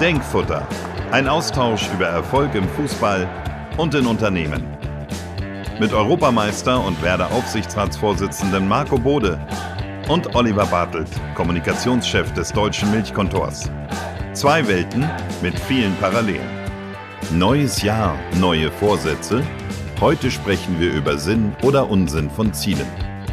Denkfutter. Ein Austausch über Erfolg im Fußball und in Unternehmen. Mit Europameister und Werder-Aufsichtsratsvorsitzenden Marco Bode und Oliver Bartelt, Kommunikationschef des Deutschen Milchkontors. Zwei Welten mit vielen Parallelen. Neues Jahr, neue Vorsätze. Heute sprechen wir über Sinn oder Unsinn von Zielen.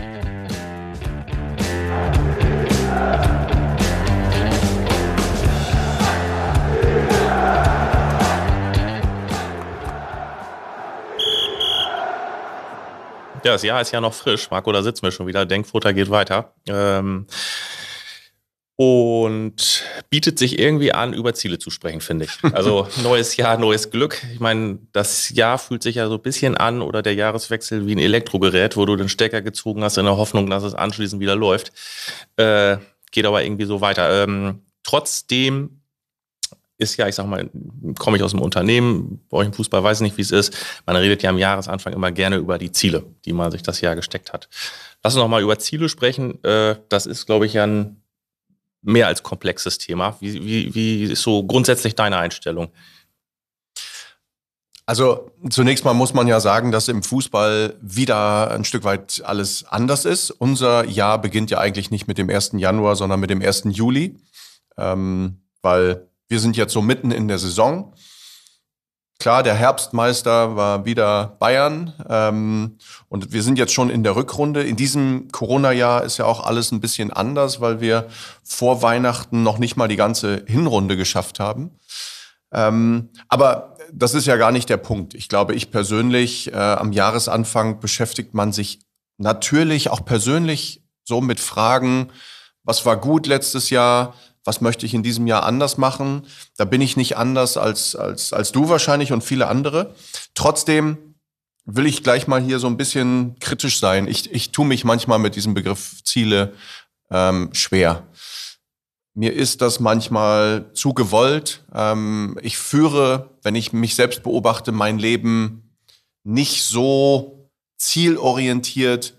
Ja, das Jahr ist ja noch frisch. Marco, da sitzen wir schon wieder. Denkfutter geht weiter. Und bietet sich irgendwie an, über Ziele zu sprechen, finde ich. Also neues Jahr, neues Glück. Ich meine, das Jahr fühlt sich ja so ein bisschen an oder der Jahreswechsel wie ein Elektrogerät, wo du den Stecker gezogen hast in der Hoffnung, dass es anschließend wieder läuft. Geht aber irgendwie so weiter. Trotzdem ist ja, ich sag mal, komme ich aus dem Unternehmen, bei euch im Fußball weiß ich nicht, wie es ist. Man redet ja am Jahresanfang immer gerne über die Ziele, die man sich das Jahr gesteckt hat. Lass uns noch mal über Ziele sprechen. Das ist, glaube ich, ja ein mehr als komplexes Thema. Wie ist so grundsätzlich deine Einstellung? Also zunächst mal muss man ja sagen, dass im Fußball wieder ein Stück weit alles anders ist. Unser Jahr beginnt ja eigentlich nicht mit dem 1. Januar, sondern mit dem 1. Juli, weil wir sind jetzt so mitten in der Saison. Klar, der Herbstmeister war wieder Bayern und wir sind jetzt schon in der Rückrunde. In diesem Corona-Jahr ist ja auch alles ein bisschen anders, weil wir vor Weihnachten noch nicht mal die ganze Hinrunde geschafft haben. Aber das ist ja gar nicht der Punkt. Ich glaube, ich persönlich, am Jahresanfang beschäftigt man sich natürlich auch persönlich so mit Fragen, was war gut letztes Jahr? Was möchte ich in diesem Jahr anders machen? Da bin ich nicht anders als du wahrscheinlich und viele andere. Trotzdem will ich gleich mal hier so ein bisschen kritisch sein. Ich tue mich manchmal mit diesem Begriff Ziele schwer. Mir ist das manchmal zu gewollt. Ich führe, wenn ich mich selbst beobachte, mein Leben nicht so zielorientiert,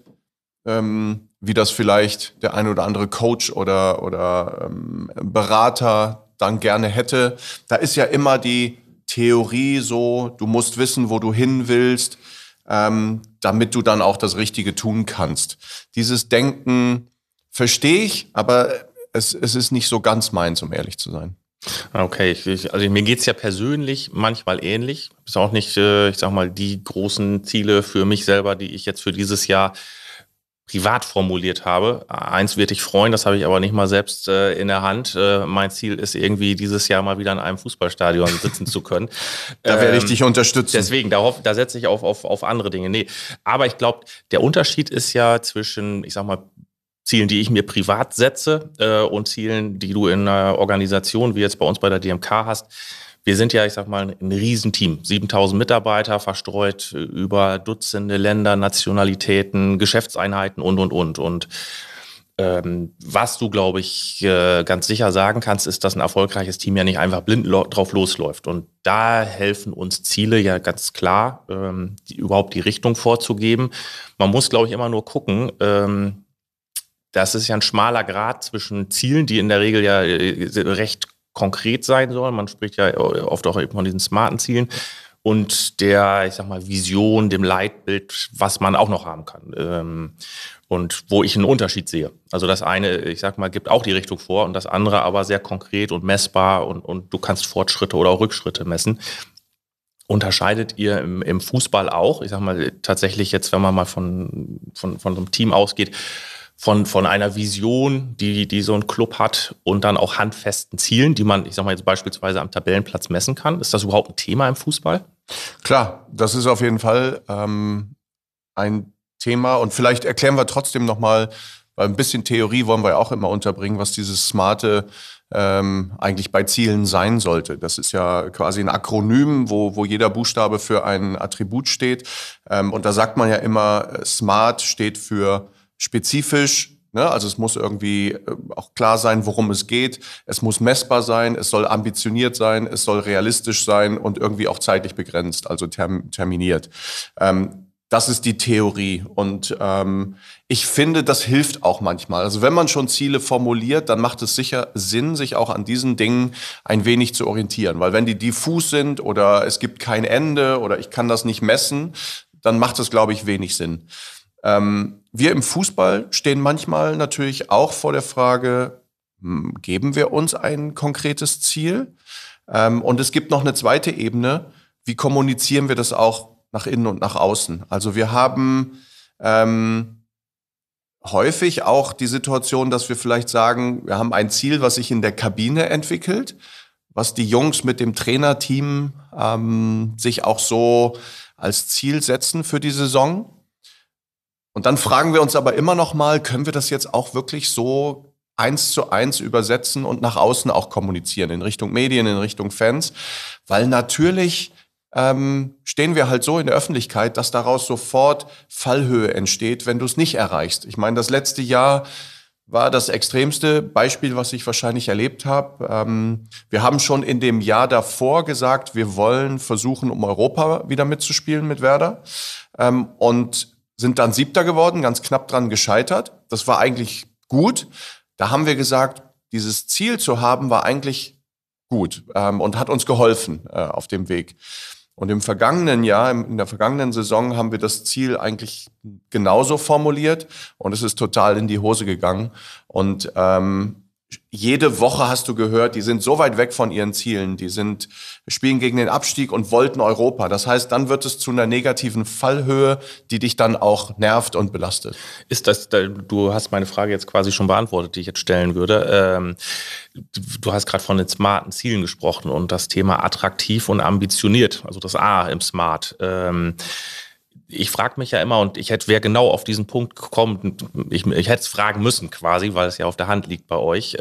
wie das vielleicht der ein oder andere Coach oder Berater dann gerne hätte. Da ist ja immer die Theorie so, du musst wissen, wo du hin willst, damit du dann auch das Richtige tun kannst. Dieses Denken verstehe ich, aber es ist nicht so ganz meins, um ehrlich zu sein. Okay, also mir geht's ja persönlich manchmal ähnlich. Ist auch nicht, ich sag mal, die großen Ziele für mich selber, die ich jetzt für dieses Jahr privat formuliert habe. Eins wird dich freuen, das habe ich aber nicht mal selbst in der Hand. Mein Ziel ist irgendwie dieses Jahr mal wieder in einem Fußballstadion sitzen zu können. Da werde ich dich unterstützen. Deswegen, da setze ich auf andere Dinge. Nee, aber ich glaube, der Unterschied ist ja zwischen, ich sag mal, Zielen, die ich mir privat setze und Zielen, die du in einer Organisation wie jetzt bei uns bei der DMK hast. Wir sind ja, ich sag mal, ein Riesenteam. 7.000 Mitarbeiter verstreut über Dutzende Länder, Nationalitäten, Geschäftseinheiten und. Und was du, glaube ich, ganz sicher sagen kannst, ist, dass ein erfolgreiches Team ja nicht einfach blind drauf losläuft. Und da helfen uns Ziele ja ganz klar, überhaupt die Richtung vorzugeben. Man muss, glaube ich, immer nur gucken, das ist ja ein schmaler Grat zwischen Zielen, die in der Regel ja recht konkret sein sollen. Man spricht ja oft auch eben von diesen smarten Zielen und der, ich sag mal, Vision, dem Leitbild, was man auch noch haben kann. Und wo ich einen Unterschied sehe. Also das eine, ich sag mal, gibt auch die Richtung vor und das andere aber sehr konkret und messbar und du kannst Fortschritte oder auch Rückschritte messen. Unterscheidet ihr im Fußball auch? Ich sag mal, tatsächlich jetzt, wenn man mal von so einem Team ausgeht, von einer Vision, die so ein Club hat und dann auch handfesten Zielen, die man, ich sag mal jetzt beispielsweise am Tabellenplatz messen kann. Ist das überhaupt ein Thema im Fußball? Klar, das ist auf jeden Fall ein Thema und vielleicht erklären wir trotzdem nochmal, weil ein bisschen Theorie wollen wir ja auch immer unterbringen, was dieses Smarte eigentlich bei Zielen sein sollte. Das ist ja quasi ein Akronym, wo jeder Buchstabe für ein Attribut steht. Und da sagt man ja immer, Smart steht für spezifisch, ne? Also es muss irgendwie auch klar sein, worum es geht. Es muss messbar sein, es soll ambitioniert sein, es soll realistisch sein und irgendwie auch zeitlich begrenzt, also terminiert. Das ist die Theorie und ich finde, das hilft auch manchmal. Also wenn man schon Ziele formuliert, dann macht es sicher Sinn, sich auch an diesen Dingen ein wenig zu orientieren. Weil wenn die diffus sind oder es gibt kein Ende oder ich kann das nicht messen, dann macht es, glaube ich, wenig Sinn. Wir im Fußball stehen manchmal natürlich auch vor der Frage, geben wir uns ein konkretes Ziel? Und es gibt noch eine zweite Ebene, wie kommunizieren wir das auch nach innen und nach außen. Also wir haben häufig auch die Situation, dass wir vielleicht sagen, wir haben ein Ziel, was sich in der Kabine entwickelt, was die Jungs mit dem Trainerteam sich auch so als Ziel setzen für die Saison. Und dann fragen wir uns aber immer noch mal, können wir das jetzt auch wirklich so 1:1 übersetzen und nach außen auch kommunizieren, in Richtung Medien, in Richtung Fans? Weil natürlich stehen wir halt so in der Öffentlichkeit, dass daraus sofort Fallhöhe entsteht, wenn du es nicht erreichst. Ich meine, das letzte Jahr war das extremste Beispiel, was ich wahrscheinlich erlebt habe. Wir haben schon in dem Jahr davor gesagt, wir wollen versuchen, um Europa wieder mitzuspielen mit Werder. Und sind dann 7. geworden, ganz knapp dran gescheitert. Das war eigentlich gut. Da haben wir gesagt, dieses Ziel zu haben, war eigentlich gut und hat uns geholfen auf dem Weg. Und im vergangenen Jahr, in der vergangenen Saison, haben wir das Ziel eigentlich genauso formuliert und es ist total in die Hose gegangen. Und jede Woche hast du gehört, die sind so weit weg von ihren Zielen, spielen gegen den Abstieg und wollten Europa. Das heißt, dann wird es zu einer negativen Fallhöhe, die dich dann auch nervt und belastet. Du hast meine Frage jetzt quasi schon beantwortet, die ich jetzt stellen würde. Du hast gerade von den smarten Zielen gesprochen und das Thema attraktiv und ambitioniert, also das A im Smart. Ich frage mich ja immer, und wäre genau auf diesen Punkt gekommen, ich hätte es fragen müssen quasi, weil es ja auf der Hand liegt bei euch,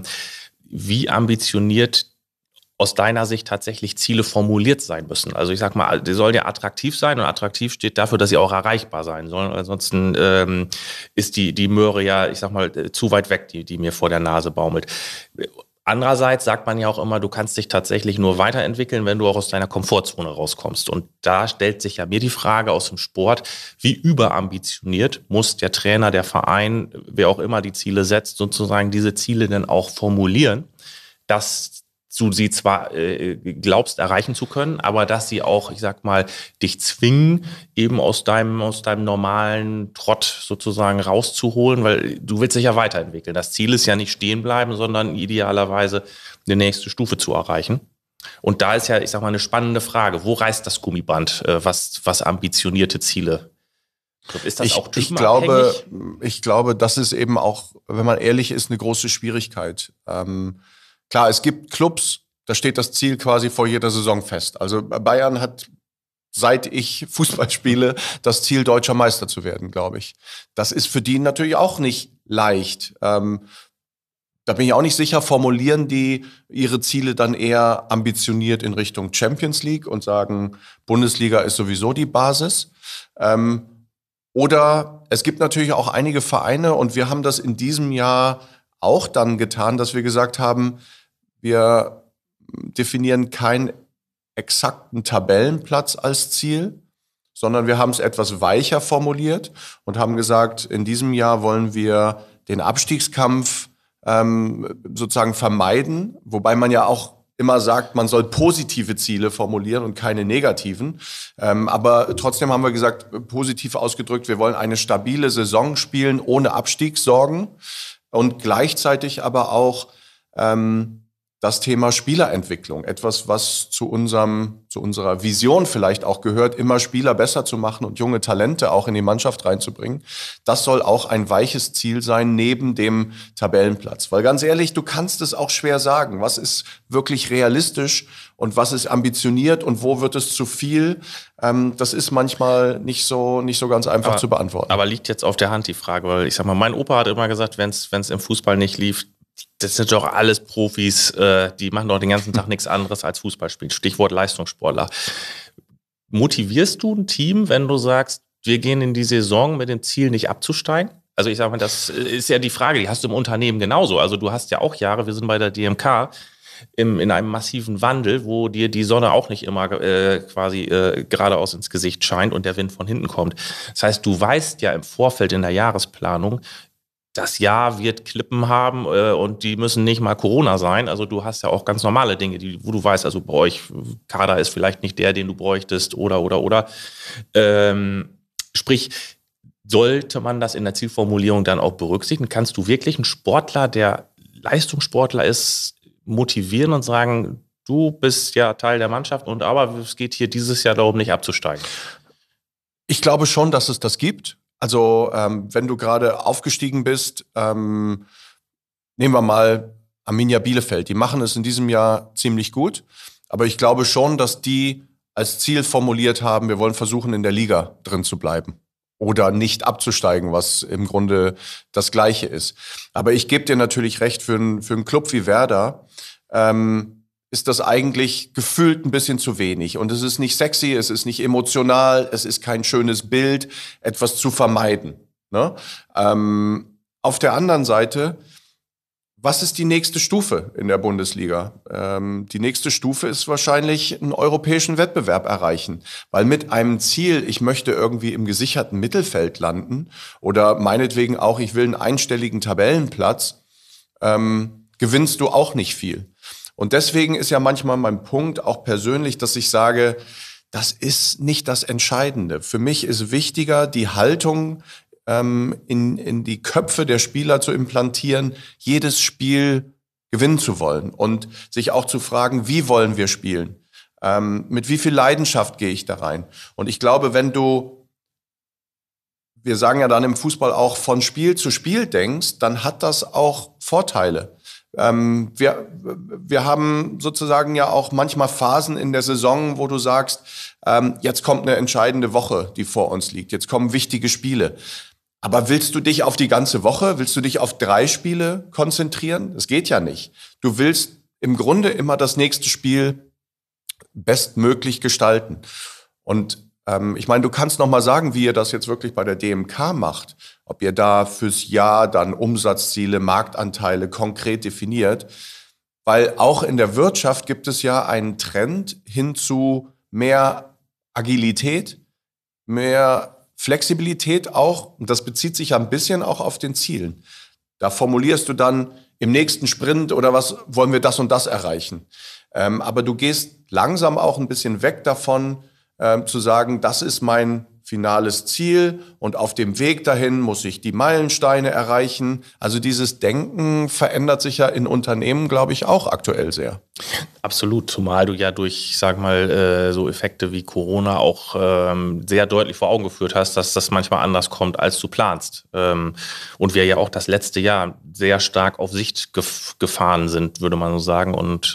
wie ambitioniert aus deiner Sicht tatsächlich Ziele formuliert sein müssen. Also ich sag mal, die sollen ja attraktiv sein und attraktiv steht dafür, dass sie auch erreichbar sein sollen. Ansonsten ist die Möhre ja, ich sag mal, zu weit weg, die mir vor der Nase baumelt. Andererseits sagt man ja auch immer, du kannst dich tatsächlich nur weiterentwickeln, wenn du auch aus deiner Komfortzone rauskommst. Und da stellt sich ja mir die Frage aus dem Sport, wie überambitioniert muss der Trainer, der Verein, wer auch immer die Ziele setzt, sozusagen diese Ziele dann auch formulieren, dass du sie zwar glaubst erreichen zu können, aber dass sie auch, ich sag mal, dich zwingen, eben aus deinem normalen Trott sozusagen rauszuholen, weil du willst dich ja weiterentwickeln. Das Ziel ist ja nicht stehen bleiben, sondern idealerweise eine nächste Stufe zu erreichen. Und da ist ja, ich sag mal, eine spannende Frage. Wo reißt das Gummiband, was ambitionierte Ziele? Ist das auch typenabhängig? Ich glaube, das ist eben auch, wenn man ehrlich ist, eine große Schwierigkeit. Klar, es gibt Clubs, da steht das Ziel quasi vor jeder Saison fest. Also Bayern hat, seit ich Fußball spiele, das Ziel, deutscher Meister zu werden, glaube ich. Das ist für die natürlich auch nicht leicht. Da bin ich auch nicht sicher, formulieren die ihre Ziele dann eher ambitioniert in Richtung Champions League und sagen, Bundesliga ist sowieso die Basis. Oder es gibt natürlich auch einige Vereine und wir haben das in diesem Jahr auch dann getan, dass wir gesagt haben, wir definieren keinen exakten Tabellenplatz als Ziel, sondern wir haben es etwas weicher formuliert und haben gesagt, in diesem Jahr wollen wir den Abstiegskampf sozusagen vermeiden, wobei man ja auch immer sagt, man soll positive Ziele formulieren und keine negativen. Aber trotzdem haben wir gesagt, positiv ausgedrückt, wir wollen eine stabile Saison spielen, ohne Abstiegssorgen und gleichzeitig aber auch das Thema Spielerentwicklung, etwas, was zu unserer Vision vielleicht auch gehört, immer Spieler besser zu machen und junge Talente auch in die Mannschaft reinzubringen. Das soll auch ein weiches Ziel sein neben dem Tabellenplatz. Weil ganz ehrlich, du kannst es auch schwer sagen. Was ist wirklich realistisch und was ist ambitioniert und wo wird es zu viel? Das ist manchmal nicht so ganz einfach zu beantworten. Aber liegt jetzt auf der Hand die Frage, weil ich sag mal, mein Opa hat immer gesagt, wenn es im Fußball nicht lief, das sind doch alles Profis, die machen doch den ganzen Tag nichts anderes als Fußball spielen. Stichwort Leistungssportler. Motivierst du ein Team, wenn du sagst, wir gehen in die Saison mit dem Ziel, nicht abzusteigen? Also ich sage mal, das ist ja die Frage, die hast du im Unternehmen genauso. Also du hast ja auch Jahre, wir sind bei der DMK, in einem massiven Wandel, wo dir die Sonne auch nicht immer geradeaus ins Gesicht scheint und der Wind von hinten kommt. Das heißt, du weißt ja im Vorfeld in der Jahresplanung, das Jahr wird Klippen haben und die müssen nicht mal Corona sein. Also du hast ja auch ganz normale Dinge, wo du weißt, also bei euch, Kader ist vielleicht nicht der, den du bräuchtest oder. Sprich, sollte man das in der Zielformulierung dann auch berücksichtigen? Kannst du wirklich einen Sportler, der Leistungssportler ist, motivieren und sagen, du bist ja Teil der Mannschaft aber es geht hier dieses Jahr darum, nicht abzusteigen? Ich glaube schon, dass es das gibt. Also wenn du gerade aufgestiegen bist, nehmen wir mal Arminia Bielefeld. Die machen es in diesem Jahr ziemlich gut. Aber ich glaube schon, dass die als Ziel formuliert haben, wir wollen versuchen, in der Liga drin zu bleiben. Oder nicht abzusteigen, was im Grunde das Gleiche ist. Aber ich gebe dir natürlich recht, für einen Club wie Werder ist das eigentlich gefühlt ein bisschen zu wenig. Und es ist nicht sexy, es ist nicht emotional, es ist kein schönes Bild, etwas zu vermeiden. Ne? Auf der anderen Seite, was ist die nächste Stufe in der Bundesliga? Die nächste Stufe ist wahrscheinlich einen europäischen Wettbewerb erreichen. Weil mit einem Ziel, ich möchte irgendwie im gesicherten Mittelfeld landen oder meinetwegen auch, ich will einen einstelligen Tabellenplatz, gewinnst du auch nicht viel. Und deswegen ist ja manchmal mein Punkt auch persönlich, dass ich sage, das ist nicht das Entscheidende. Für mich ist wichtiger, die Haltung in die Köpfe der Spieler zu implantieren, jedes Spiel gewinnen zu wollen und sich auch zu fragen, wie wollen wir spielen? Mit wie viel Leidenschaft gehe ich da rein? Und ich glaube, wir sagen ja dann im Fußball auch, von Spiel zu Spiel denkst, dann hat das auch Vorteile. Wir haben sozusagen ja auch manchmal Phasen in der Saison, wo du sagst, jetzt kommt eine entscheidende Woche, die vor uns liegt. Jetzt kommen wichtige Spiele. Aber willst du dich auf die ganze Woche, willst du dich auf 3 Spiele konzentrieren? Das geht ja nicht. Du willst im Grunde immer das nächste Spiel bestmöglich gestalten. Und ich meine, du kannst noch mal sagen, wie ihr das jetzt wirklich bei der DMK macht. Ob ihr da fürs Jahr dann Umsatzziele, Marktanteile konkret definiert. Weil auch in der Wirtschaft gibt es ja einen Trend hin zu mehr Agilität, mehr Flexibilität auch. Und das bezieht sich ja ein bisschen auch auf den Zielen. Da formulierst du dann im nächsten Sprint oder was wollen wir das und das erreichen. Aber du gehst langsam auch ein bisschen weg davon, zu sagen, das ist mein finales Ziel und auf dem Weg dahin muss ich die Meilensteine erreichen. Also dieses Denken verändert sich ja in Unternehmen, glaube ich, auch aktuell sehr. Absolut, zumal du ja durch, sag mal, so Effekte wie Corona auch sehr deutlich vor Augen geführt hast, dass das manchmal anders kommt, als du planst. Und wir ja auch das letzte Jahr sehr stark auf Sicht gefahren sind, würde man so sagen. Und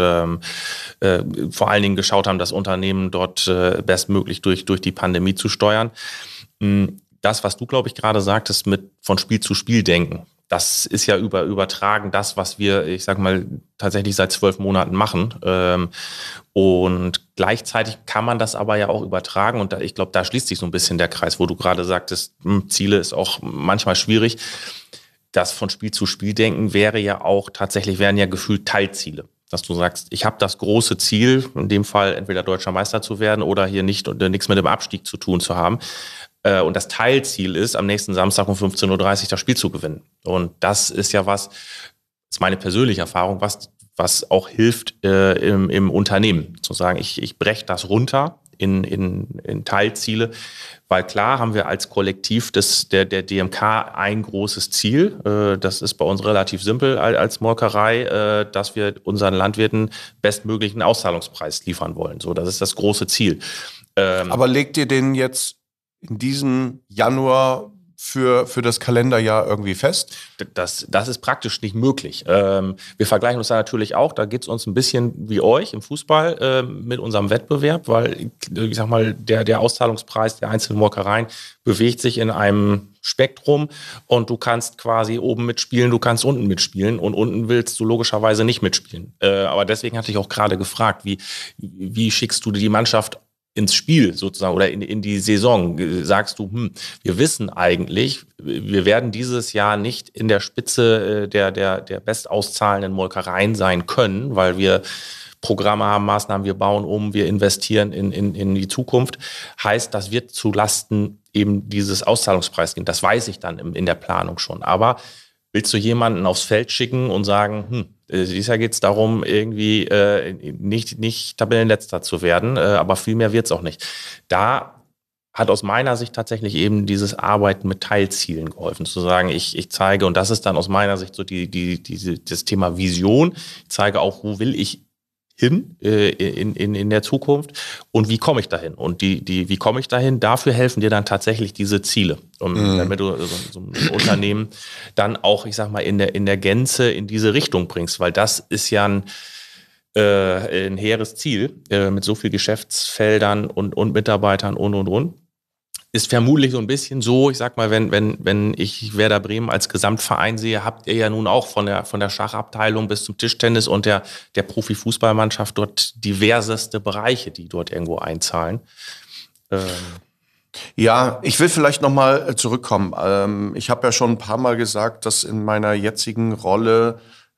vor allen Dingen geschaut haben, das Unternehmen dort bestmöglich durch die Pandemie zu steuern. Das, was du, glaube ich, gerade sagtest, mit von Spiel zu Spiel denken, das ist ja übertragen das, was wir, ich sag mal, tatsächlich seit 12 Monaten machen. Und gleichzeitig kann man das aber ja auch übertragen. Und ich glaube, da schließt sich so ein bisschen der Kreis, wo du gerade sagtest, Ziele ist auch manchmal schwierig. Das von Spiel zu Spiel denken wären ja gefühlt Teilziele. Dass du sagst, ich habe das große Ziel, in dem Fall entweder deutscher Meister zu werden oder hier nichts mit dem Abstieg zu tun zu haben. Und das Teilziel ist, am nächsten Samstag um 15.30 Uhr das Spiel zu gewinnen. Und das ist ja das ist meine persönliche Erfahrung, was auch hilft im Unternehmen. Zu sagen, ich breche das runter in Teilziele, weil klar haben wir als Kollektiv der DMK ein großes Ziel. Das ist bei uns relativ simpel als Molkerei, dass wir unseren Landwirten bestmöglichen Auszahlungspreis liefern wollen. So, das ist das große Ziel. Aber legt ihr den jetzt in diesem Januar für das Kalenderjahr irgendwie fest? Das ist praktisch nicht möglich. Wir vergleichen uns da natürlich auch, da geht es uns ein bisschen wie euch im Fußball mit unserem Wettbewerb, weil ich sag mal, der Auszahlungspreis der einzelnen Molkereien bewegt sich in einem Spektrum und du kannst quasi oben mitspielen, du kannst unten mitspielen und unten willst du logischerweise nicht mitspielen. Aber deswegen hatte ich auch gerade gefragt, wie schickst du die Mannschaft ins Spiel sozusagen oder in die Saison sagst du, wir wissen eigentlich, wir werden dieses Jahr nicht in der Spitze der bestauszahlenden Molkereien sein können, weil wir Programme haben, Maßnahmen, wir bauen um, wir investieren in die Zukunft. Heißt, das wird zu Lasten eben dieses Auszahlungspreis gehen. Das weiß ich dann in der Planung schon. Aber willst du jemanden aufs Feld schicken und sagen, dieses Jahr geht es darum, irgendwie nicht Tabellenletzter zu werden, aber viel mehr wird es auch nicht. Da hat aus meiner Sicht tatsächlich eben dieses Arbeiten mit Teilzielen geholfen, zu sagen, ich zeige, und das ist dann aus meiner Sicht so das Thema Vision, ich zeige auch, wo will ich hin in der Zukunft und wie komme ich dahin? Und wie komme ich dahin? Dafür helfen dir dann tatsächlich diese Ziele. Und damit du so ein Unternehmen dann auch, ich sag mal, in der Gänze in diese Richtung bringst, weil das ist ja ein hehres Ziel mit so vielen Geschäftsfeldern und Mitarbeitern und. Ist vermutlich so ein bisschen so, ich sag mal, wenn ich Werder Bremen als Gesamtverein sehe, habt ihr ja nun auch von der Schachabteilung bis zum Tischtennis und der Profifußballmannschaft dort diverseste Bereiche, die dort irgendwo einzahlen. Ja, ich will vielleicht nochmal zurückkommen. Ich habe ja schon ein paar Mal gesagt, dass in meiner jetzigen Rolle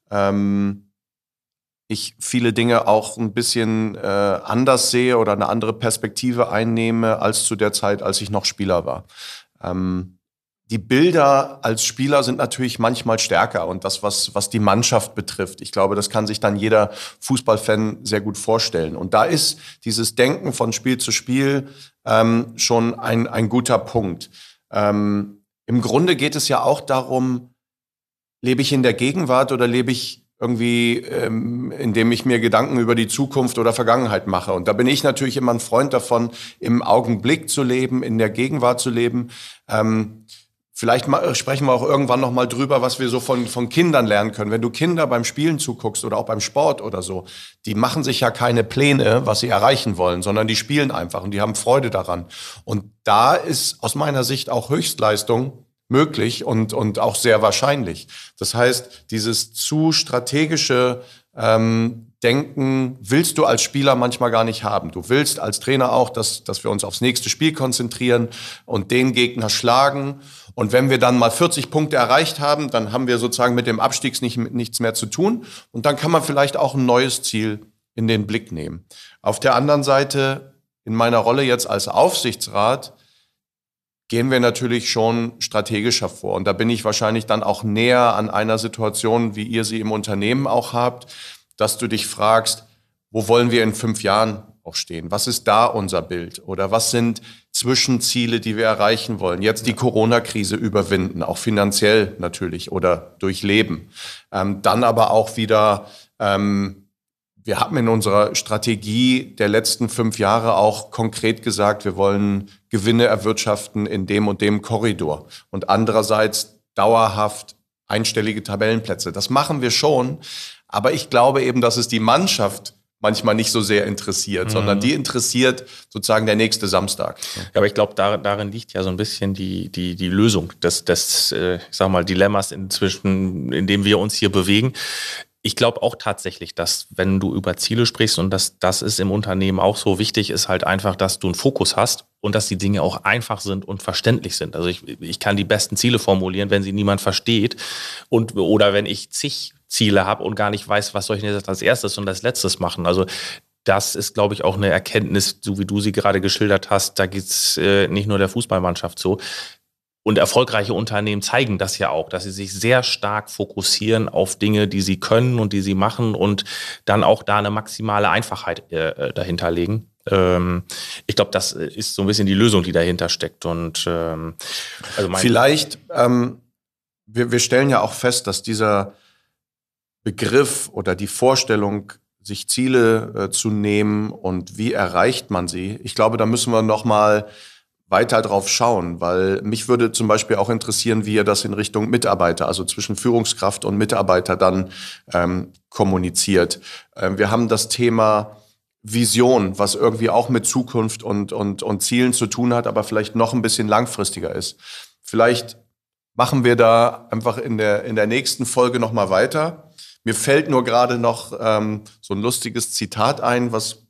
ich viele Dinge auch ein bisschen anders sehe oder eine andere Perspektive einnehme als zu der Zeit, als ich noch Spieler war. Die Bilder als Spieler sind natürlich manchmal stärker und das, was die Mannschaft betrifft. Ich glaube, das kann sich dann jeder Fußballfan sehr gut vorstellen. Und da ist dieses Denken von Spiel zu Spiel schon ein guter Punkt. Im Grunde geht es ja auch darum, lebe ich in der Gegenwart oder lebe ich irgendwie, indem ich mir Gedanken über die Zukunft oder Vergangenheit mache. Und da bin ich natürlich immer ein Freund davon, im Augenblick zu leben, in der Gegenwart zu leben. Vielleicht sprechen wir auch irgendwann noch mal drüber, was wir so von Kindern lernen können. Wenn du Kinder beim Spielen zuguckst oder auch beim Sport oder so, die machen sich ja keine Pläne, was sie erreichen wollen, sondern die spielen einfach und die haben Freude daran. Und da ist aus meiner Sicht auch Höchstleistung möglich und auch sehr wahrscheinlich. Das heißt, dieses zu strategische Denken willst du als Spieler manchmal gar nicht haben. Du willst als Trainer auch, dass wir uns aufs nächste Spiel konzentrieren und den Gegner schlagen. Und wenn wir dann mal 40 Punkte erreicht haben, dann haben wir sozusagen mit dem Abstieg nichts mehr zu tun. Und dann kann man vielleicht auch ein neues Ziel in den Blick nehmen. Auf der anderen Seite, in meiner Rolle jetzt als Aufsichtsrat, gehen wir natürlich schon strategischer vor. Und da bin ich wahrscheinlich dann auch näher an einer Situation, wie ihr sie im Unternehmen auch habt, dass du dich fragst, wo wollen wir in 5 Jahren auch stehen? Was ist da unser Bild? Oder was sind Zwischenziele, die wir erreichen wollen? Jetzt die Corona-Krise überwinden, auch finanziell natürlich oder durchleben. Dann aber auch wieder, wir haben in unserer Strategie der letzten 5 Jahre auch konkret gesagt, wir wollen Gewinne erwirtschaften in dem und dem Korridor. Und andererseits dauerhaft einstellige Tabellenplätze. Das machen wir schon. Aber ich glaube eben, dass es die Mannschaft manchmal nicht so sehr interessiert, sondern die interessiert sozusagen der nächste Samstag. Ja, aber ich glaube, darin liegt ja so ein bisschen die Lösung des ich sag mal, Dilemmas inzwischen, in dem wir uns hier bewegen. Ich glaube auch tatsächlich, dass wenn du über Ziele sprichst und das ist im Unternehmen auch so wichtig, ist halt einfach, dass du einen Fokus hast und dass die Dinge auch einfach sind und verständlich sind. Also ich kann die besten Ziele formulieren, wenn sie niemand versteht oder wenn ich zig Ziele habe und gar nicht weiß, was soll ich denn jetzt als erstes und als letztes machen. Also das ist, glaube ich, auch eine Erkenntnis, so wie du sie gerade geschildert hast. Da geht's nicht nur der Fußballmannschaft so. Und erfolgreiche Unternehmen zeigen das ja auch, dass sie sich sehr stark fokussieren auf Dinge, die sie können und die sie machen und dann auch da eine maximale Einfachheit dahinter legen. Ich glaube, das ist so ein bisschen die Lösung, die dahinter steckt. Und also vielleicht, wir stellen ja auch fest, dass dieser Begriff oder die Vorstellung, sich Ziele zu nehmen und wie erreicht man sie, ich glaube, da müssen wir noch mal weiter drauf schauen, weil mich würde zum Beispiel auch interessieren, wie ihr das in Richtung Mitarbeiter, also zwischen Führungskraft und Mitarbeiter dann kommuniziert. Wir haben das Thema Vision, was irgendwie auch mit Zukunft und Zielen zu tun hat, aber vielleicht noch ein bisschen langfristiger ist. Vielleicht machen wir da einfach in der nächsten Folge noch mal weiter. Mir fällt nur gerade noch so ein lustiges Zitat ein, was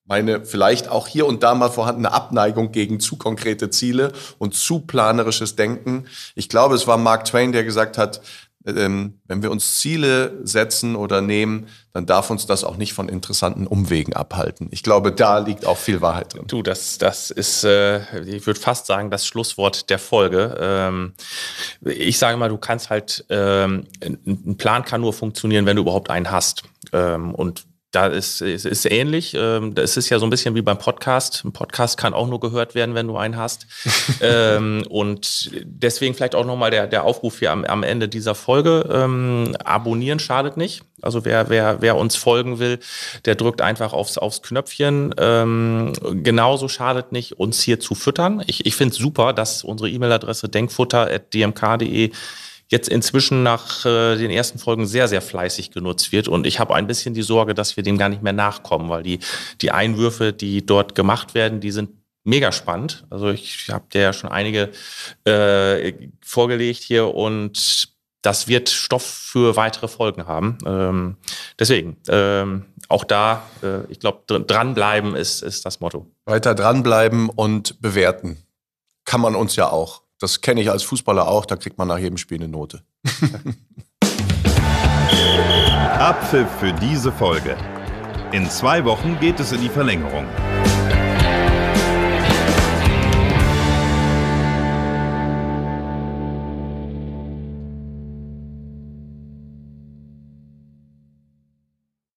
meine vielleicht auch hier und da mal vorhandene Abneigung gegen zu konkrete Ziele und zu planerisches Denken. Ich glaube, es war Mark Twain, der gesagt hat, wenn wir uns Ziele setzen oder nehmen, dann darf uns das auch nicht von interessanten Umwegen abhalten. Ich glaube, da liegt auch viel Wahrheit drin. Du, das ist, ich würde fast sagen, das Schlusswort der Folge. Ich sage mal, du kannst halt, ein Plan kann nur funktionieren, wenn du überhaupt einen hast. Und da ist ähnlich. Das ist ja so ein bisschen wie beim Podcast. Ein Podcast kann auch nur gehört werden, wenn du einen hast. Und deswegen vielleicht auch nochmal der Aufruf hier am Ende dieser Folge. Abonnieren schadet nicht. Also wer uns folgen will, der drückt einfach aufs Knöpfchen. Genauso schadet nicht, uns hier zu füttern. Ich finde es super, dass unsere E-Mail-Adresse denkfutter@dmk.de jetzt inzwischen nach den ersten Folgen sehr, sehr fleißig genutzt wird. Und ich habe ein bisschen die Sorge, dass wir dem gar nicht mehr nachkommen, weil die Einwürfe, die dort gemacht werden, die sind mega spannend. Also ich habe dir ja schon einige vorgelegt hier und das wird Stoff für weitere Folgen haben. Deswegen, auch da, ich glaube, dranbleiben ist das Motto. Weiter dranbleiben und bewerten. Kann man uns ja auch. Das kenne ich als Fußballer auch, da kriegt man nach jedem Spiel eine Note. Abpfiff für diese Folge. In 2 Wochen geht es in die Verlängerung.